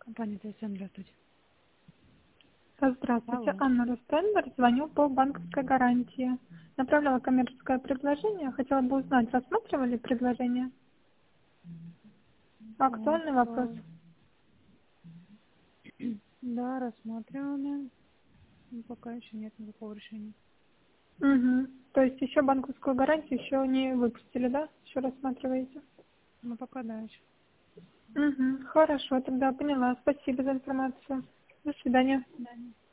Компания ТСМ, здравствуйте. Здравствуйте, Алло. Анна Ростенберг, звоню по банковской гарантии. Направляла коммерческое предложение, хотела бы узнать, рассматривали предложение? Так, Актуальный вопрос. да, рассматривали. Пока еще нет никакого решения. Угу. То есть еще банковскую гарантию еще не выпустили, да? Еще рассматриваете? Ну, пока да еще. Угу. Хорошо, тогда поняла. Спасибо за информацию. До свидания. Да.